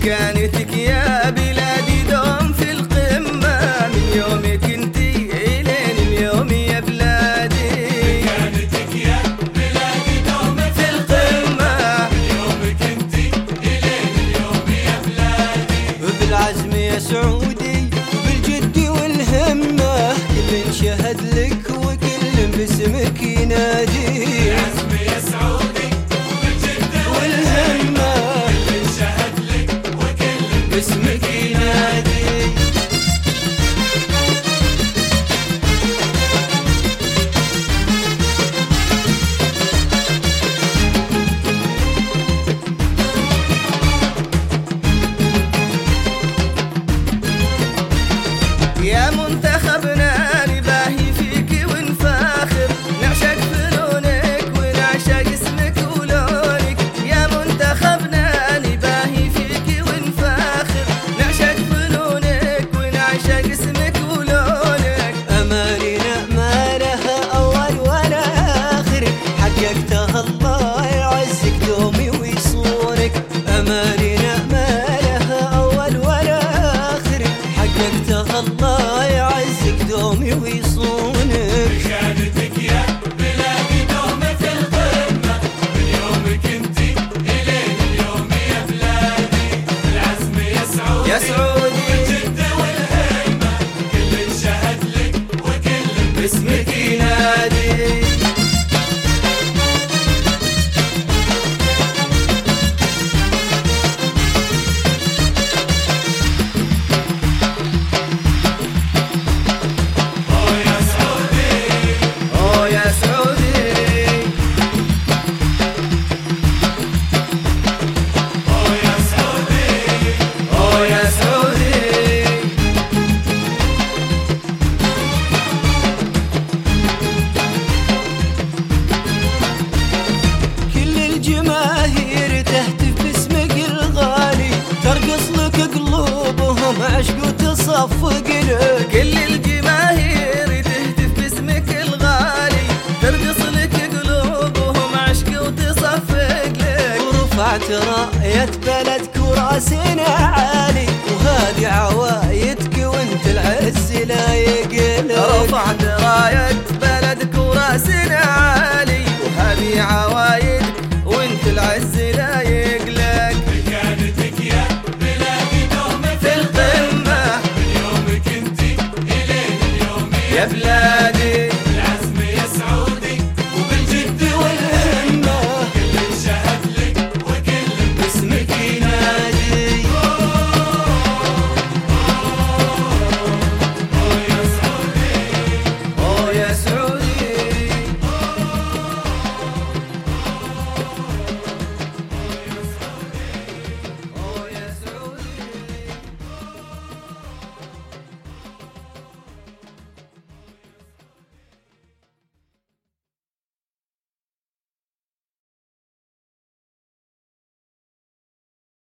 مكانتك يا بلادي دوم في القمة، من يومك انتي إلين اليوم يا بلادي. مكانتك يا بلادي دوم في القمة، من يومك انتي إلين اليوم يا بلادي. بالعزم يا سعودي وبالجد والهمة، كل شهد لك وكل باسمك ينادي. بالعزم يا سعودي وبالجد والهمة، كل شهد لك وكل باسمك ينادي. يا منتخبنا نباهي فيك ونفاخر، نعشق فنونك ونعشق اسمك ولونك. يا منتخبنا نباهي فيك ونفاخر، نعشق فنونك ونعشق اسمك ولونك. أمانينا ما لها أول ولا آخر، حققتها الله يعزك دومي ويصونك. أمانينا ما لها أول ولا آخر، حققتها الله يعزك دومي ويصونك. مكانتك يا بلادي دوم في القمة، من يومك انتي إلين اليوم يا بلادي. بالعزم يا سعودي يا سعودي والجد والهمة، كل شهد لك وكل باسمك ينادي. يا سعودي. أوه يا سعودي، يا سعودي. أوه يا سعودي. كل الجماهير تهتف باسمك الغالي، ترقص لك قلوبهم عشق وتصفق لك. كل الجماهير تهتف باسمك الغالي، ترقص لك قلوبهم عشق وتصفق لك. ورفعت راية بلدك وراسنا عالي، وهذه عوائل